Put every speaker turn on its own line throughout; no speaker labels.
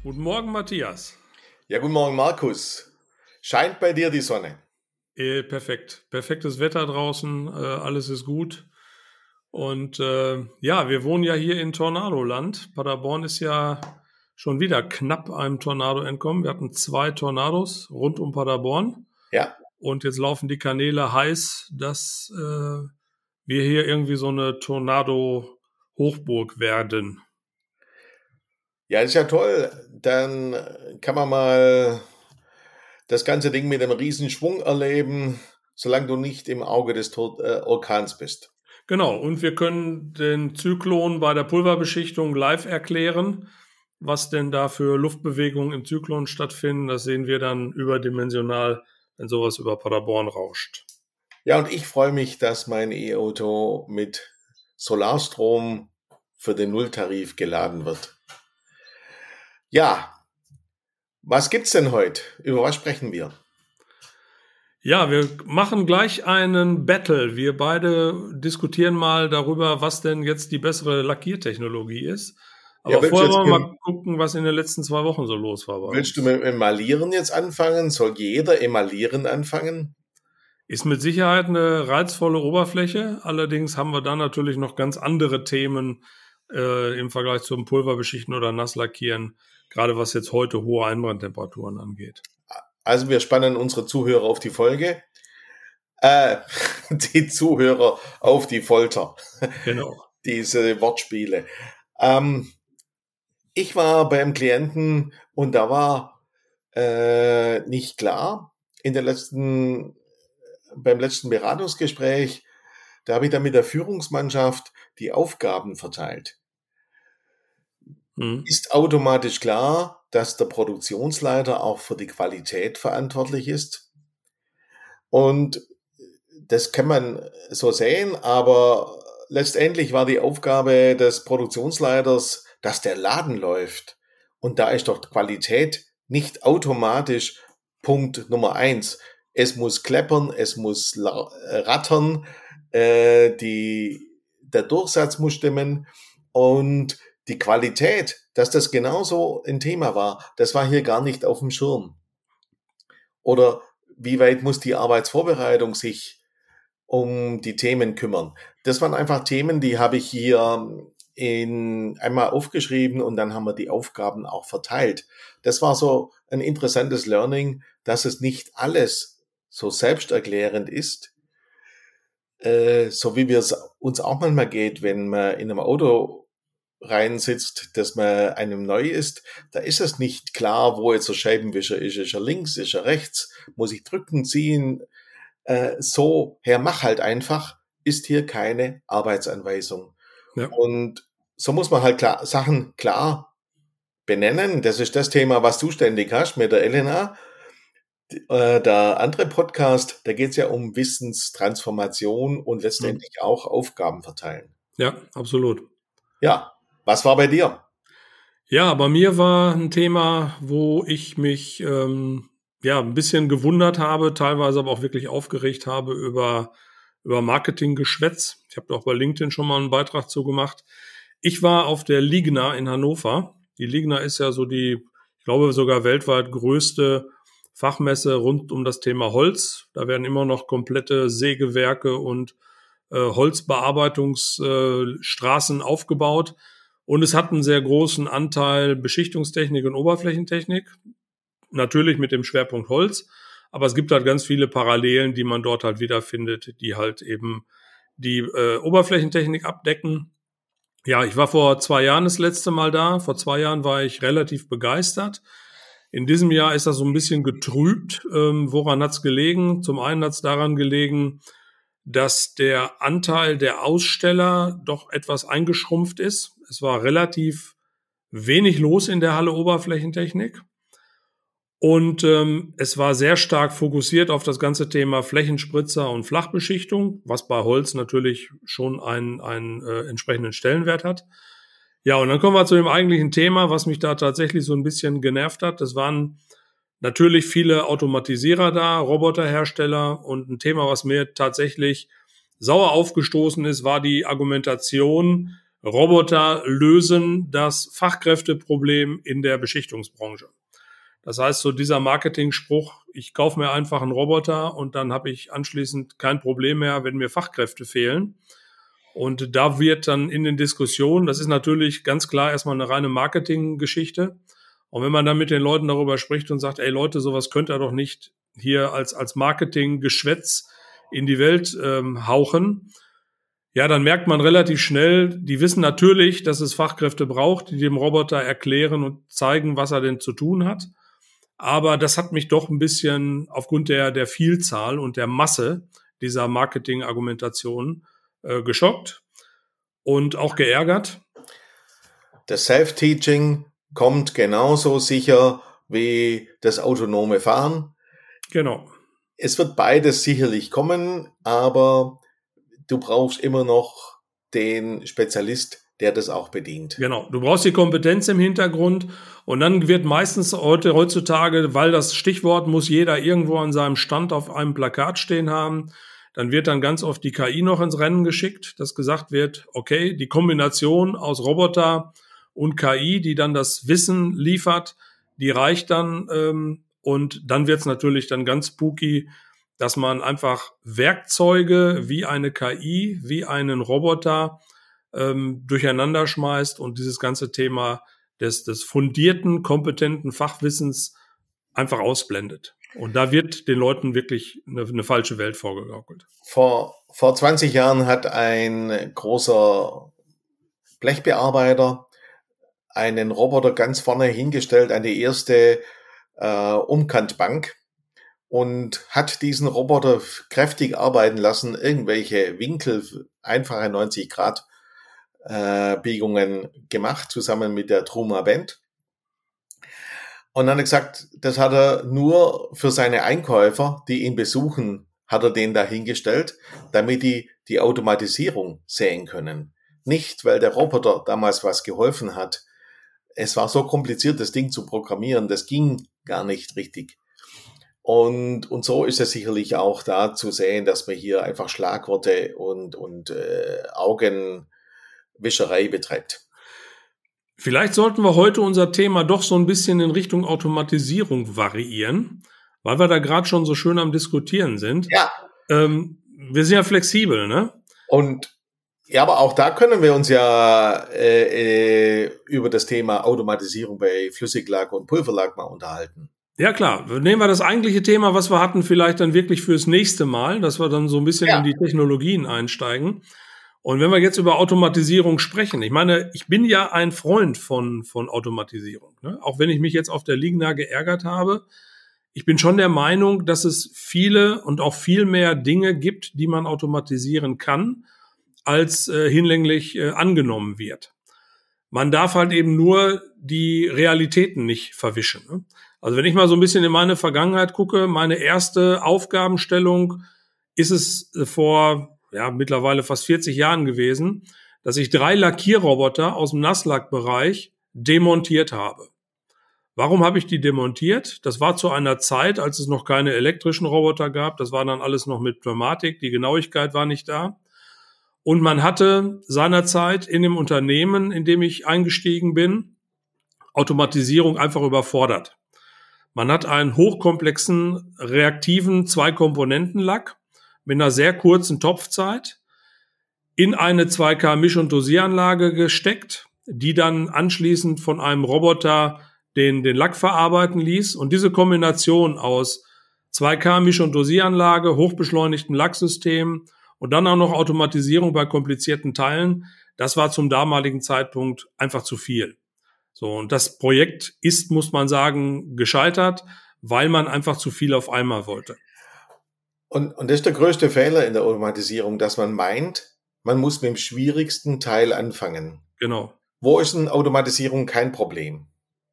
Guten Morgen, Matthias.
Ja, guten Morgen, Markus. Scheint bei dir die Sonne?
Perfekt. Perfektes Wetter draußen, alles ist gut. Und ja, wir wohnen ja hier in Tornadoland. Paderborn ist ja schon wieder knapp einem Tornado entkommen. Wir hatten 2 Tornados rund um Paderborn.
Ja.
Und jetzt laufen die Kanäle heiß, dass wir hier irgendwie so eine Tornado-Hochburg werden.
Ja, ist ja toll. Dann kann man mal das ganze Ding mit einem Riesenschwung erleben, solange du nicht im Auge des Orkans bist.
Genau, und wir können den Zyklon bei der Pulverbeschichtung live erklären. Was denn da für Luftbewegungen im Zyklon stattfinden, das sehen wir dann überdimensional, wenn sowas über Paderborn rauscht.
Ja, und ich freue mich, dass mein E-Auto mit Solarstrom für den Nulltarif geladen wird. Ja, was gibt's denn heute? Über was sprechen wir?
Ja, wir machen gleich einen Battle. Wir beide diskutieren mal darüber, was denn jetzt die bessere Lackiertechnologie ist. Aber
Ja,
vorher wollen wir mal gucken, was in den letzten 2 Wochen so los war bei uns.
Willst du mit Emaillieren jetzt anfangen? Soll jeder Emaillieren anfangen?
Ist mit Sicherheit eine reizvolle Oberfläche. Allerdings haben wir da natürlich noch ganz andere Themen im Vergleich zum Pulverbeschichten oder Nasslackieren, gerade was jetzt heute hohe Einbrandtemperaturen angeht.
Also wir spannen unsere Zuhörer auf die Folge. Die Zuhörer auf die Folter.
Genau.
Diese Wortspiele. Ich war beim Klienten und da war nicht klar beim letzten Beratungsgespräch, da habe ich dann mit der Führungsmannschaft die Aufgaben verteilt. Ist automatisch klar, dass der Produktionsleiter auch für die Qualität verantwortlich ist. Und das kann man so sehen, aber letztendlich war die Aufgabe des Produktionsleiters, dass der Laden läuft. Und da ist doch Qualität nicht automatisch Punkt Nummer 1. Es muss kleppern, es muss rattern, der Durchsatz muss stimmen und die Qualität, dass das genauso ein Thema war, das war hier gar nicht auf dem Schirm. Oder wie weit muss die Arbeitsvorbereitung sich um die Themen kümmern? Das waren einfach Themen, die habe ich hier einmal aufgeschrieben und dann haben wir die Aufgaben auch verteilt. Das war so ein interessantes Learning, dass es nicht alles so selbsterklärend ist, so wie wir es uns auch manchmal geht, wenn man in einem Auto reinsitzt, dass man einem neu ist, da ist es nicht klar, wo jetzt der Scheibenwischer ist. Ist er links, ist er rechts? Muss ich drücken, ziehen? Mach halt einfach, ist hier keine Arbeitsanweisung.
Ja.
Und so muss man halt Sachen klar benennen. Das ist das Thema, was du ständig hast mit der Elena. Der andere Podcast, da geht es ja um Wissenstransformation und letztendlich auch Aufgaben verteilen.
Ja, absolut.
Ja, was war bei dir?
Ja, bei mir war ein Thema, wo ich mich ein bisschen gewundert habe, teilweise aber auch wirklich aufgeregt habe über Marketinggeschwätz. Ich habe auch bei LinkedIn schon mal einen Beitrag zu gemacht. Ich war auf der Ligna in Hannover. Die Ligna ist ja so die, ich glaube sogar weltweit größte Fachmesse rund um das Thema Holz. Da werden immer noch komplette Sägewerke und Holzbearbeitungsstraßen aufgebaut. Und es hat einen sehr großen Anteil Beschichtungstechnik und Oberflächentechnik. Natürlich mit dem Schwerpunkt Holz. Aber es gibt halt ganz viele Parallelen, die man dort halt wiederfindet, die halt eben die Oberflächentechnik abdecken. Ja, ich war vor 2 Jahren das letzte Mal da. Vor 2 Jahren war ich relativ begeistert. In diesem Jahr ist das so ein bisschen getrübt. Woran hat's gelegen? Zum einen hat's daran gelegen, dass der Anteil der Aussteller doch etwas eingeschrumpft ist. Es war relativ wenig los in der Halle Oberflächentechnik. Und es war sehr stark fokussiert auf das ganze Thema Flächenspritzer und Flachbeschichtung, was bei Holz natürlich schon einen entsprechenden Stellenwert hat. Ja, und dann kommen wir zu dem eigentlichen Thema, was mich da tatsächlich so ein bisschen genervt hat. Das waren natürlich viele Automatisierer da, Roboterhersteller, und ein Thema, was mir tatsächlich sauer aufgestoßen ist, war die Argumentation, Roboter lösen das Fachkräfteproblem in der Beschichtungsbranche. Das heißt, so dieser Marketingspruch, ich kaufe mir einfach einen Roboter und dann habe ich anschließend kein Problem mehr, wenn mir Fachkräfte fehlen. Und da wird dann in den Diskussionen, das ist natürlich ganz klar erstmal eine reine Marketinggeschichte. Und wenn man dann mit den Leuten darüber spricht und sagt, ey Leute, sowas könnt ihr doch nicht hier als Marketinggeschwätz in die Welt hauchen, ja, dann merkt man relativ schnell, die wissen natürlich, dass es Fachkräfte braucht, die dem Roboter erklären und zeigen, was er denn zu tun hat. Aber das hat mich doch ein bisschen aufgrund der Vielzahl und der Masse dieser Marketing-Argumentationen geschockt und auch geärgert.
Das Self-Teaching kommt genauso sicher wie das autonome Fahren.
Genau.
Es wird beides sicherlich kommen, aber du brauchst immer noch den Spezialist, der das auch bedient.
Genau, du brauchst die Kompetenz im Hintergrund und dann wird meistens heutzutage, weil das Stichwort muss jeder irgendwo an seinem Stand auf einem Plakat stehen haben, dann wird dann ganz oft die KI noch ins Rennen geschickt, dass gesagt wird, okay, die Kombination aus Roboter und KI, die dann das Wissen liefert, die reicht dann und dann wird es natürlich dann ganz spooky, dass man einfach Werkzeuge wie eine KI, wie einen Roboter durcheinander schmeißt und dieses ganze Thema des fundierten, kompetenten Fachwissens einfach ausblendet. Und da wird den Leuten wirklich eine falsche Welt vorgegaukelt.
Vor 20 Jahren hat ein großer Blechbearbeiter einen Roboter ganz vorne hingestellt an die erste Umkantbank und hat diesen Roboter kräftig arbeiten lassen, irgendwelche Winkel, einfache 90 Grad Biegungen gemacht, zusammen mit der Truma Band. Und dann hat er gesagt, das hat er nur für seine Einkäufer, die ihn besuchen, hat er den dahingestellt, damit die Automatisierung sehen können. Nicht, weil der Roboter damals was geholfen hat. Es war so kompliziert, das Ding zu programmieren, das ging gar nicht richtig. Und so ist es sicherlich auch da zu sehen, dass man hier einfach Schlagworte und Augenwischerei betreibt.
Vielleicht sollten wir heute unser Thema doch so ein bisschen in Richtung Automatisierung variieren, weil wir da gerade schon so schön am Diskutieren sind.
Ja.
Wir sind ja flexibel, ne?
Und ja, aber auch da können wir uns ja über das Thema Automatisierung bei Flüssiglack und Pulverlack mal unterhalten.
Ja klar, nehmen wir das eigentliche Thema, was wir hatten, vielleicht dann wirklich fürs nächste Mal, dass wir dann so ein bisschen in die Technologien einsteigen. Und wenn wir jetzt über Automatisierung sprechen, ich meine, ich bin ja ein Freund von Automatisierung, ne? Auch wenn ich mich jetzt auf der Ligna geärgert habe. Ich bin schon der Meinung, dass es viele und auch viel mehr Dinge gibt, die man automatisieren kann, als hinlänglich angenommen wird. Man darf halt eben nur die Realitäten nicht verwischen, ne? Also wenn ich mal so ein bisschen in meine Vergangenheit gucke, meine erste Aufgabenstellung ist es vor mittlerweile fast 40 Jahren gewesen, dass ich 3 Lackierroboter aus dem Nasslackbereich demontiert habe. Warum habe ich die demontiert? Das war zu einer Zeit, als es noch keine elektrischen Roboter gab. Das war dann alles noch mit Pneumatik. Die Genauigkeit war nicht da. Und man hatte seinerzeit in dem Unternehmen, in dem ich eingestiegen bin, Automatisierung einfach überfordert. Man hat einen hochkomplexen, reaktiven 2-Komponenten-Lack mit einer sehr kurzen Topfzeit in eine 2K Misch- und Dosieranlage gesteckt, die dann anschließend von einem Roboter den Lack verarbeiten ließ. Und diese Kombination aus 2K Misch- und Dosieranlage, hochbeschleunigtem Lacksystem und dann auch noch Automatisierung bei komplizierten Teilen, das war zum damaligen Zeitpunkt einfach zu viel. So, und das Projekt ist, muss man sagen, gescheitert, weil man einfach zu viel auf einmal wollte.
Und das ist der größte Fehler in der Automatisierung, dass man meint, man muss mit dem schwierigsten Teil anfangen.
Genau.
Wo ist in Automatisierung kein Problem?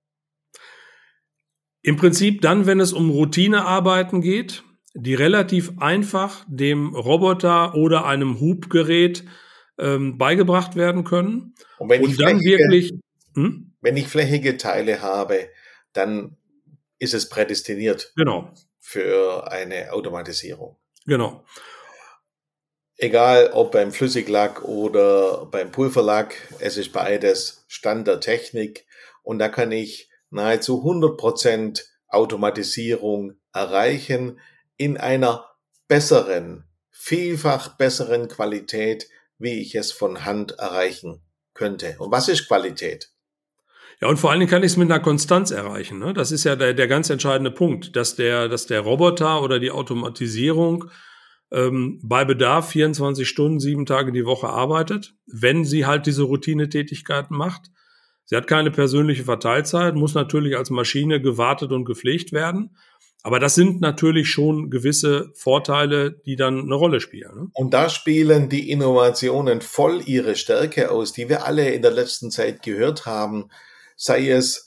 Im Prinzip dann, wenn es um Routinearbeiten geht, die relativ einfach dem Roboter oder einem Hubgerät beigebracht werden können.
Und wenn ich flächige Teile habe, dann ist es prädestiniert
genau
für eine Automatisierung.
Genau.
Egal ob beim Flüssiglack oder beim Pulverlack, es ist beides Stand der Technik und da kann ich nahezu 100% Automatisierung erreichen in einer besseren, vielfach besseren Qualität, wie ich es von Hand erreichen könnte. Und was ist Qualität?
Ja, und vor allen Dingen kann ich es mit einer Konstanz erreichen. Ne? Das ist ja der ganz entscheidende Punkt, dass der Roboter oder die Automatisierung bei Bedarf 24 Stunden, 7 Tage die Woche arbeitet, wenn sie halt diese Routinetätigkeiten macht. Sie hat keine persönliche Verteilzeit, muss natürlich als Maschine gewartet und gepflegt werden. Aber das sind natürlich schon gewisse Vorteile, die dann eine Rolle spielen. Ne?
Und da spielen die Innovationen voll ihre Stärke aus, die wir alle in der letzten Zeit gehört haben, sei es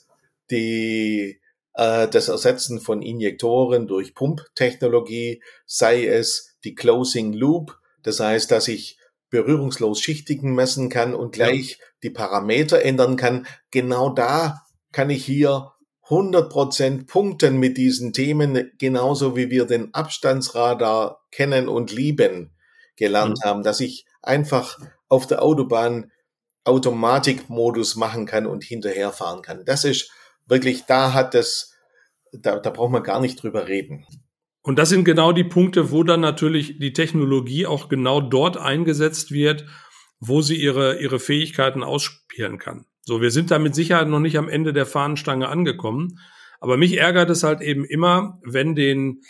das Ersetzen von Injektoren durch Pumptechnologie, sei es die Closing Loop, das heißt, dass ich berührungslos Schichtigen messen kann und gleich die Parameter ändern kann. Genau da kann ich hier 100% punkten mit diesen Themen, genauso wie wir den Abstandsradar kennen und lieben gelernt haben, dass ich einfach auf der Autobahn Automatikmodus machen kann und hinterherfahren kann. Das ist wirklich, da braucht man gar nicht drüber reden.
Und das sind genau die Punkte, wo dann natürlich die Technologie auch genau dort eingesetzt wird, wo sie ihre Fähigkeiten ausspielen kann. So, wir sind da mit Sicherheit noch nicht am Ende der Fahnenstange angekommen. Aber mich ärgert es halt eben immer, wenn den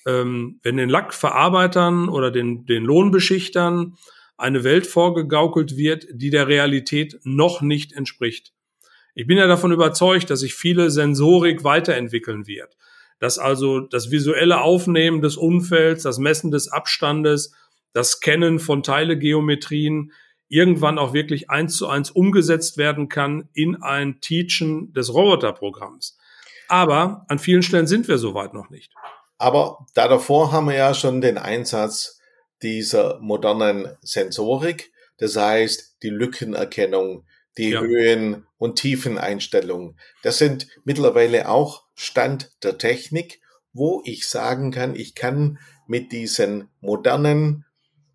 Lackverarbeitern oder den Lohnbeschichtern eine Welt vorgegaukelt wird, die der Realität noch nicht entspricht. Ich bin ja davon überzeugt, dass sich viele Sensorik weiterentwickeln wird. Dass also das visuelle Aufnehmen des Umfelds, das Messen des Abstandes, das Scannen von Teilegeometrien irgendwann auch wirklich 1:1 umgesetzt werden kann in ein Teachen des Roboterprogramms. Aber an vielen Stellen sind wir soweit noch nicht.
Aber davor haben wir ja schon den Einsatz dieser modernen Sensorik, das heißt die Lückenerkennung, die Höhen- und Tiefeneinstellungen. Das sind mittlerweile auch Stand der Technik, wo ich sagen kann, ich kann mit diesen modernen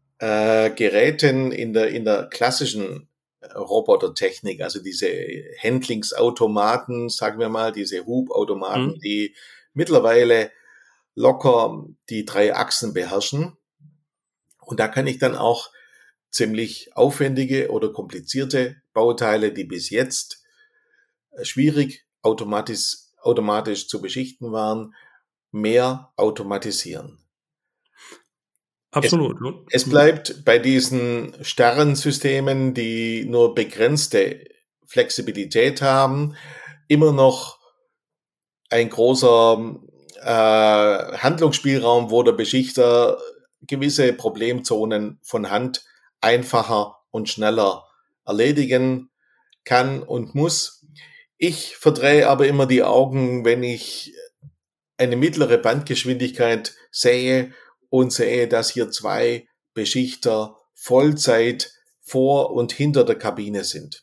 Geräten in der klassischen Robotertechnik, also diese Handlingsautomaten, sagen wir mal, diese Hubautomaten, die mittlerweile locker die 3 Achsen beherrschen. Und da kann ich dann auch ziemlich aufwendige oder komplizierte Bauteile, die bis jetzt schwierig automatisch zu beschichten waren, mehr automatisieren.
Absolut.
Es bleibt bei diesen starren Systemen, die nur begrenzte Flexibilität haben, immer noch ein großer Handlungsspielraum, wo der Beschichter gewisse Problemzonen von Hand einfacher und schneller erledigen kann und muss. Ich verdrehe aber immer die Augen, wenn ich eine mittlere Bandgeschwindigkeit sehe und sehe, dass hier 2 Beschichter Vollzeit vor und hinter der Kabine sind.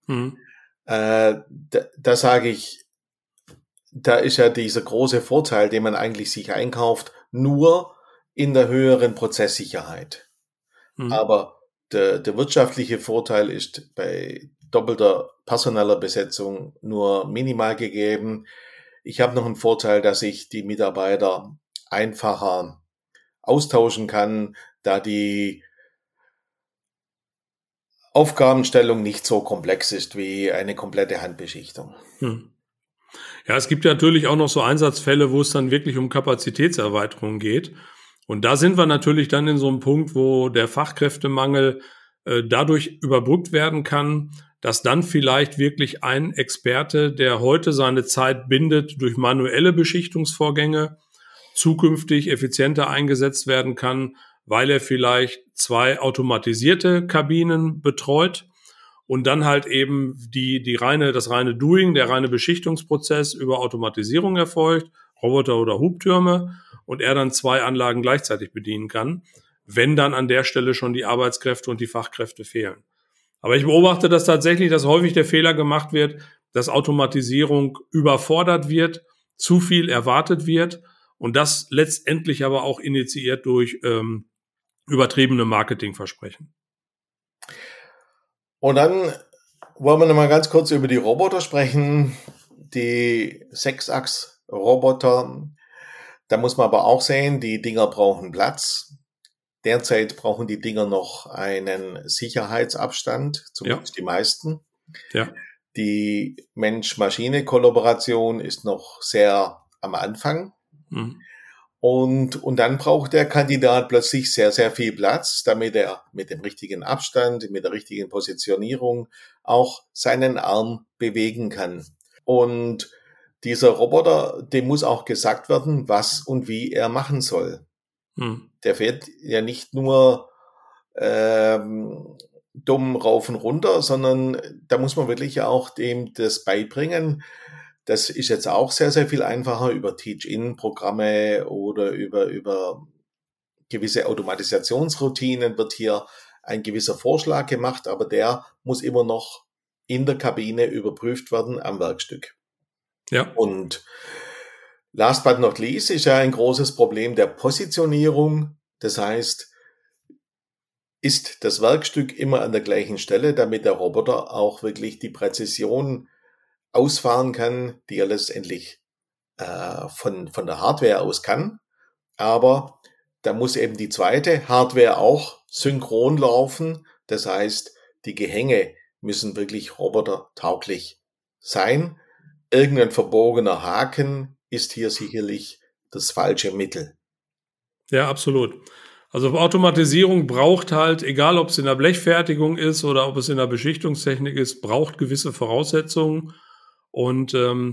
Da sage ich, da ist ja dieser große Vorteil, den man eigentlich sich einkauft, nur in der höheren Prozesssicherheit. Aber der wirtschaftliche Vorteil ist bei doppelter personeller Besetzung nur minimal gegeben. Ich habe noch einen Vorteil, dass ich die Mitarbeiter einfacher austauschen kann, da die Aufgabenstellung nicht so komplex ist wie eine komplette Handbeschichtung.
Ja, es gibt ja natürlich auch noch so Einsatzfälle, wo es dann wirklich um Kapazitätserweiterung geht. Und da sind wir natürlich dann in so einem Punkt, wo der Fachkräftemangel dadurch überbrückt werden kann, dass dann vielleicht wirklich ein Experte, der heute seine Zeit bindet durch manuelle Beschichtungsvorgänge, zukünftig effizienter eingesetzt werden kann, weil er vielleicht 2 automatisierte Kabinen betreut und dann halt eben das reine Doing, der reine Beschichtungsprozess über Automatisierung erfolgt, Roboter oder Hubtürme, und er dann 2 Anlagen gleichzeitig bedienen kann, wenn dann an der Stelle schon die Arbeitskräfte und die Fachkräfte fehlen. Aber ich beobachte das tatsächlich, dass häufig der Fehler gemacht wird, dass Automatisierung überfordert wird, zu viel erwartet wird und das letztendlich aber auch initiiert durch übertriebene Marketingversprechen.
Und dann wollen wir noch mal ganz kurz über die Roboter sprechen. Die Sechsachs-Roboter, da muss man aber auch sehen, die Dinger brauchen Platz. Derzeit brauchen die Dinger noch einen Sicherheitsabstand, zumindest die meisten.
Ja.
Die Mensch-Maschine-Kollaboration ist noch sehr am Anfang.
Mhm.
Und dann braucht der Kandidat plötzlich sehr, sehr viel Platz, damit er mit dem richtigen Abstand, mit der richtigen Positionierung auch seinen Arm bewegen kann. Und dieser Roboter, dem muss auch gesagt werden, was und wie er machen soll. Der fährt ja nicht nur dumm rauf und runter, sondern da muss man wirklich auch dem das beibringen. Das ist jetzt auch sehr, sehr viel einfacher über Teach-In-Programme oder über gewisse Automatisationsroutinen wird hier ein gewisser Vorschlag gemacht, aber der muss immer noch in der Kabine überprüft werden am Werkstück.
Ja.
Und last but not least ist ja ein großes Problem der Positionierung. Das heißt, ist das Werkstück immer an der gleichen Stelle, damit der Roboter auch wirklich die Präzision ausfahren kann, die er letztendlich von der Hardware aus kann. Aber da muss eben die zweite Hardware auch synchron laufen. Das heißt, die Gehänge müssen wirklich robotertauglich sein. Irgendein verbogener Haken ist hier sicherlich das falsche Mittel.
Ja, absolut. Also Automatisierung braucht halt, egal ob es in der Blechfertigung ist oder ob es in der Beschichtungstechnik ist, braucht gewisse Voraussetzungen. Und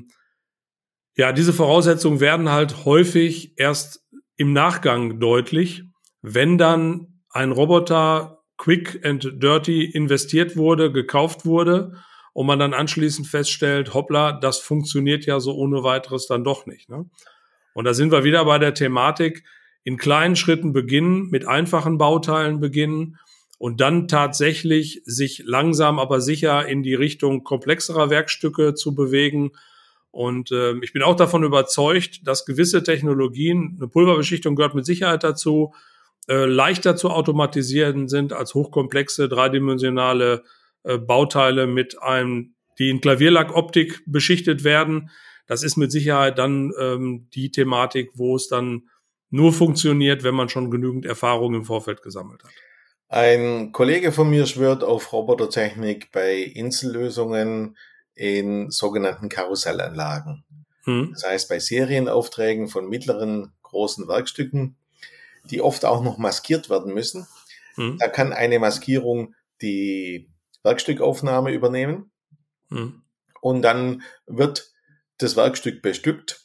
ja, diese Voraussetzungen werden halt häufig erst im Nachgang deutlich, wenn dann ein Roboter quick and dirty investiert wurde, gekauft wurde und man dann anschließend feststellt, hoppla, das funktioniert ja so ohne weiteres dann doch nicht, ne? Und da sind wir wieder bei der Thematik, in kleinen Schritten beginnen, mit einfachen Bauteilen beginnen und dann tatsächlich sich langsam aber sicher in die Richtung komplexerer Werkstücke zu bewegen. Und ich bin auch davon überzeugt, dass gewisse Technologien, eine Pulverbeschichtung gehört mit Sicherheit dazu, leichter zu automatisieren sind als hochkomplexe dreidimensionale Bauteile die in Klavierlackoptik beschichtet werden. Das ist mit Sicherheit dann die Thematik, wo es dann nur funktioniert, wenn man schon genügend Erfahrung im Vorfeld gesammelt hat.
Ein Kollege von mir schwört auf Robotertechnik bei Insellösungen in sogenannten Karussellanlagen. Das heißt, bei Serienaufträgen von mittleren, großen Werkstücken, die oft auch noch maskiert werden müssen. Da kann eine Maskierung die Werkstückaufnahme übernehmen. Und dann wird das Werkstück bestückt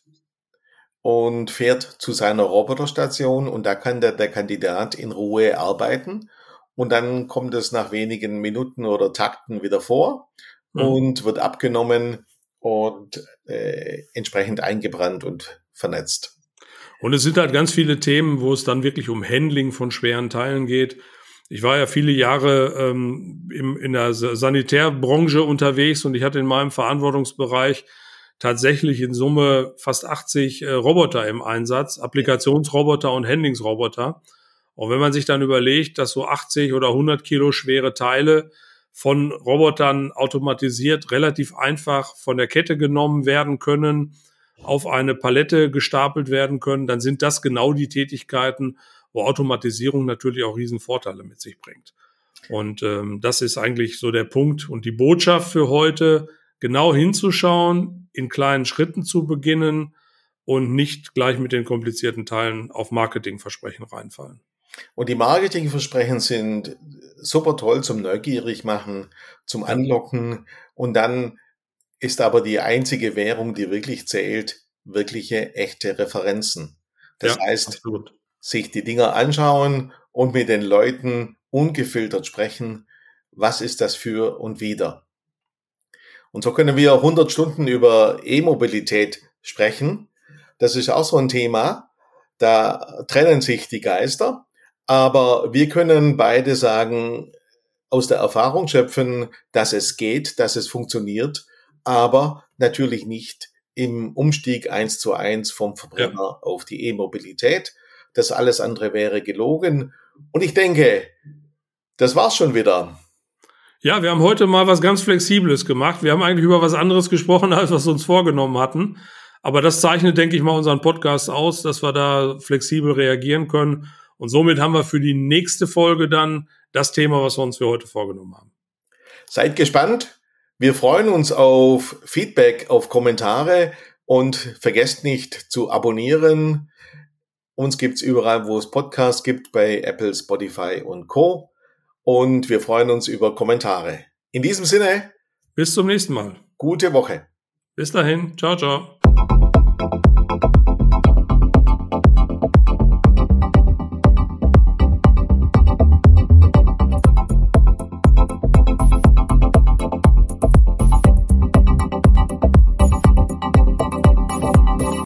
und fährt zu seiner Roboterstation und da kann der Kandidat in Ruhe arbeiten und dann kommt es nach wenigen Minuten oder Takten wieder vor und wird abgenommen und entsprechend eingebrannt und vernetzt.
Und es sind halt ganz viele Themen, wo es dann wirklich um Handling von schweren Teilen geht. Ich war ja viele Jahre in der Sanitärbranche unterwegs und ich hatte in meinem Verantwortungsbereich tatsächlich in Summe fast 80 Roboter im Einsatz, Applikationsroboter und Handlingsroboter. Und wenn man sich dann überlegt, dass so 80 oder 100 Kilo schwere Teile von Robotern automatisiert relativ einfach von der Kette genommen werden können, auf eine Palette gestapelt werden können, dann sind das genau die Tätigkeiten, wo Automatisierung natürlich auch Riesenvorteile mit sich bringt. Und das ist eigentlich so der Punkt und die Botschaft für heute, genau hinzuschauen, in kleinen Schritten zu beginnen und nicht gleich mit den komplizierten Teilen auf Marketingversprechen reinfallen.
Und die Marketingversprechen sind super toll zum Neugierig machen, zum Anlocken und dann ist aber die einzige Währung, die wirklich zählt, wirkliche, echte Referenzen. Das heißt,
absolut.
Sich die Dinger anschauen und mit den Leuten ungefiltert sprechen, was ist das für und wieder. Und so können wir 100 Stunden über E-Mobilität sprechen. Das ist auch so ein Thema, da trennen sich die Geister, aber wir können beide sagen, aus der Erfahrung schöpfen, dass es geht, dass es funktioniert, aber natürlich nicht im Umstieg 1:1 vom Verbrenner auf die E-Mobilität. Das alles andere wäre gelogen Und ich denke, das war's schon wieder.
Ja, wir haben heute mal was ganz Flexibles gemacht. Wir haben eigentlich über was anderes gesprochen, als was wir uns vorgenommen hatten. Aber das zeichnet, denke ich mal, unseren Podcast aus, dass wir da flexibel reagieren können. Und somit haben wir für die nächste Folge dann das Thema, was wir uns für heute vorgenommen haben.
Seid gespannt. Wir freuen uns auf Feedback, auf Kommentare und vergesst nicht zu abonnieren. Uns gibt's überall, wo es Podcasts gibt, bei Apple, Spotify und Co. Und wir freuen uns über Kommentare. In diesem Sinne,
bis zum nächsten Mal.
Gute Woche.
Bis dahin. Ciao, ciao.